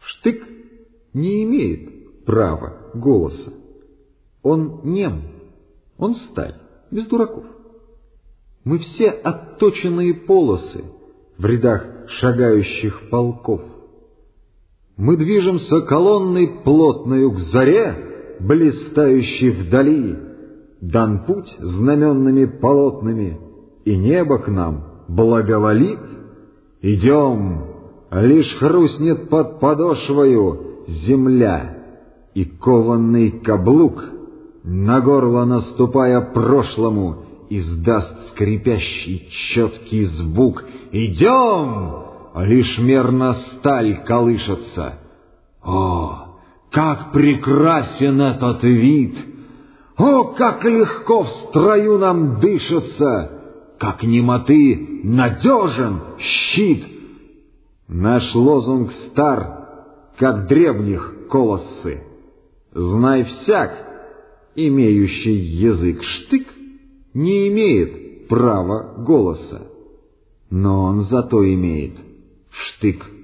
Штык не имеет права голоса. Он нем, он сталь, без дураков. Мы все отточенные полосы в рядах шагающих полков. Мы движемся колонной плотною к заре, блистающей вдали. Дан путь знаменными полотнами, и небо к нам благоволит. Идем, лишь хрустнет под подошвою земля, и кованный каблук, на горло наступая прошлому, издаст скрипящий четкий звук. Идем, лишь мерно сталь колышется. О, как прекрасен этот вид! О, как легко в строю нам дышится! Как немоты надежен щит! Наш лозунг стар, как древних колоссы. Знай всяк, имеющий язык штык, не имеет права голоса, но он зато имеет штык.